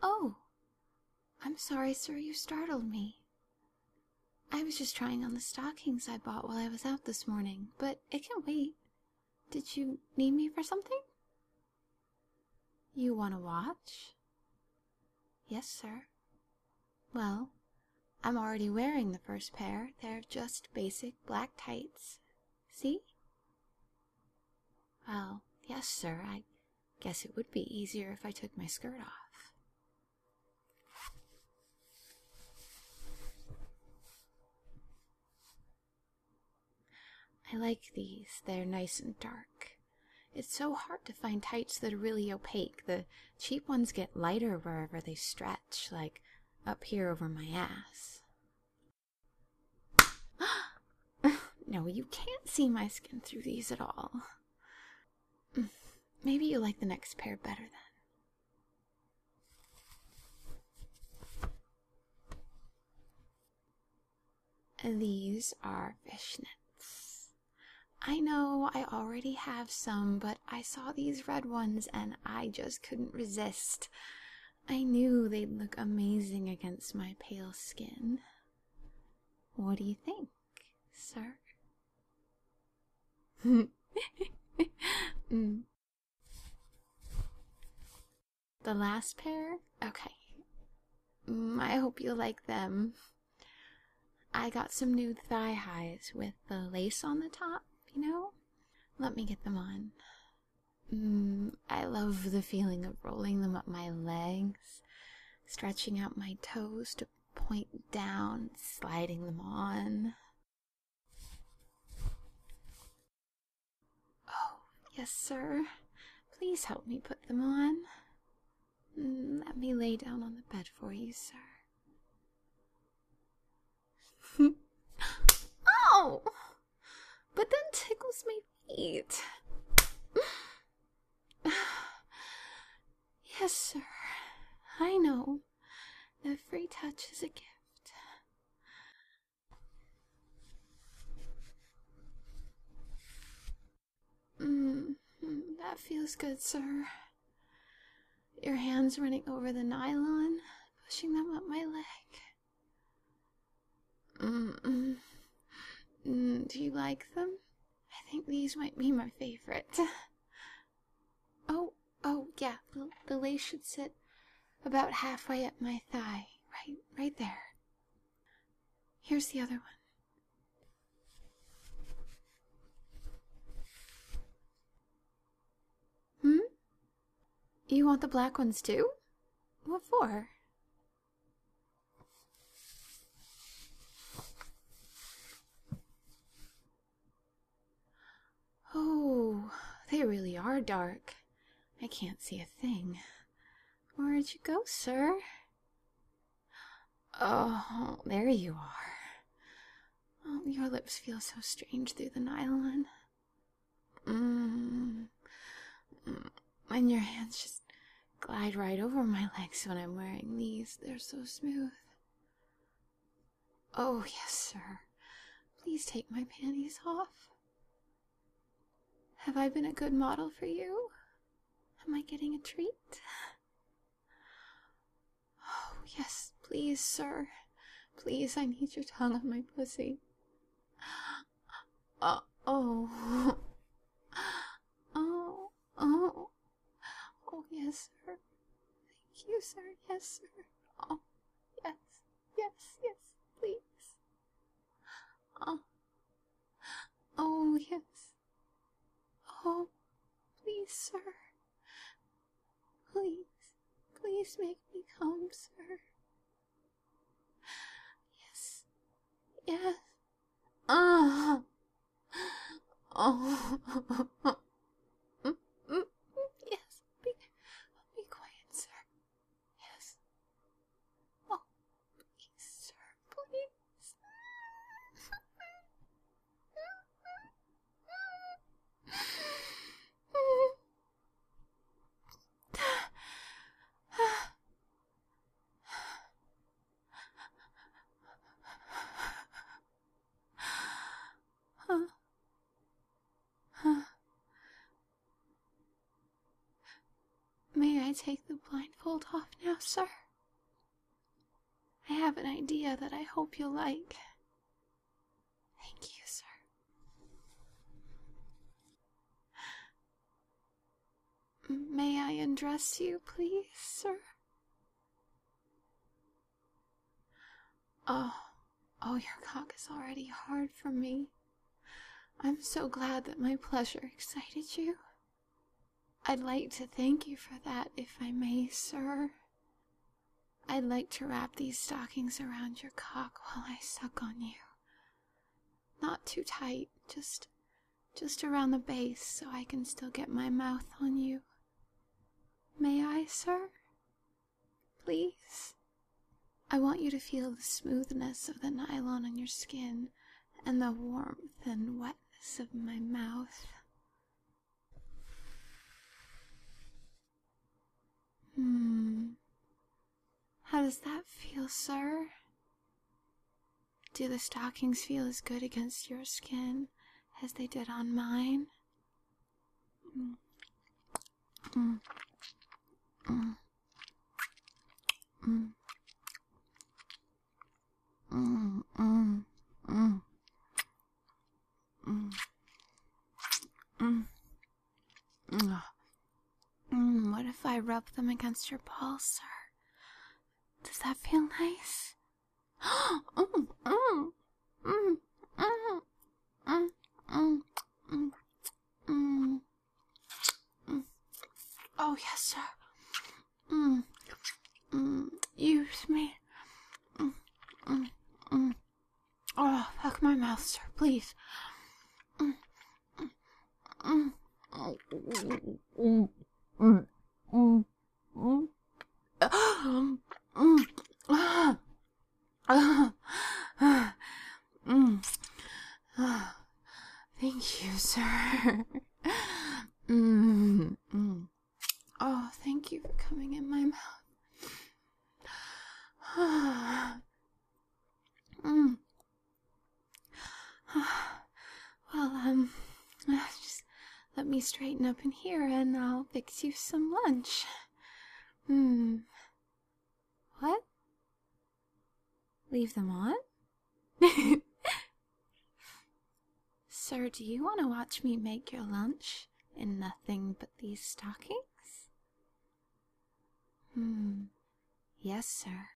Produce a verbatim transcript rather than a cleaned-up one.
Oh, I'm sorry, sir, you startled me. I was just trying on the stockings I bought while I was out this morning, but it can wait. Did you need me for something? You want to watch? Yes, sir. Well, I'm already wearing the first pair. They're just basic black tights. See? Well, yes, sir. I guess it would be easier if I took my skirt off. I like these. They're nice and dark. It's so hard to find tights that are really opaque. The cheap ones get lighter wherever they stretch, like up here over my ass. No, you can't see my skin through these at all. Maybe you like the next pair better then. These are fishnets. I know I already have some, but I saw these red ones and I just couldn't resist. I knew they'd look amazing against my pale skin. What do you think, sir? mm. The last pair? Okay. Mm, I hope you like them. I got some new thigh highs with the lace on the top, you know? Let me get them on. Mm, I love the feeling of rolling them up my legs, stretching out my toes to point down, sliding them on. Oh, yes, sir. Please help me put them on. Mm, let me lay down on the bed for you, sir. Ow! But then tickles my feet. Yes, sir. I know. The free touch is a gift. Mm, that feels good, sir. Your hands running over the nylon, pushing them up my leg. Mm, mm, do you like them? I think these might be my favorite. Oh, oh, yeah, the, the lace should sit about halfway up my thigh, right, right there. Here's the other one. Hmm? You want the black ones too? What for? Oh, they really are dark. I can't see a thing. Where'd you go, sir? Oh, there you are. Oh, your lips feel so strange through the nylon. Mmm. And your hands just glide right over my legs when I'm wearing these. They're so smooth. Oh, yes, sir. Please take my panties off. Have I been a good model for you? Am I getting a treat? Oh, yes, please, sir. Please, I need your tongue on my pussy. Uh, oh. Oh, oh. Oh, yes, sir. Thank you, sir. Yes, sir. Oh, yes, yes, yes, please. Oh, oh, yes. Oh, please, sir. Please, please make me come, sir. Yes, yes. Ah. Oh. Yes, be, be quiet, sir. Yes. Oh, please, sir, please. Huh? Huh? take the blindfold off now, sir? I have an idea that I hope you'll like. Thank you, sir. May I undress you, please, sir? Oh, oh, your cock is already hard for me. I'm so glad that my pleasure excited you. I'd like to thank you for that, if I may, sir. I'd like to wrap these stockings around your cock while I suck on you. Not too tight, just, just around the base so I can still get my mouth on you. May I, sir? Please? I want you to feel the smoothness of the nylon on your skin and the warmth and wetness of my mouth. Hmm. How does that feel, sir? Do the stockings feel as good against your skin as they did on mine? Mm. Mm. Mm. Mm. Mm. Mm. Mm. Mm. Mm. Mm. Mm. What if I rub them against your balls, sir? Does that feel nice? mm, mm, mm, mm, mm, mm, mm, mm, mm. Oh, yes, sir. Mm, mm, use me. Mm, mm, mm. Oh, fuck my mouth, sir, please. Mm, mm, mm, mm, mm, mm, mm, mm. Mm. Ah. Ah. Ah. Mm. Ah. Thank you, sir. Mm. Mm. Oh, thank you for coming in my mouth. Ah. Mm. Ah. Well, um, just let me straighten up in here and I'll fix you some lunch. Hmm. What? Leave them on? Sir, do you want to watch me make your lunch in nothing but these stockings? Hmm. Yes, sir.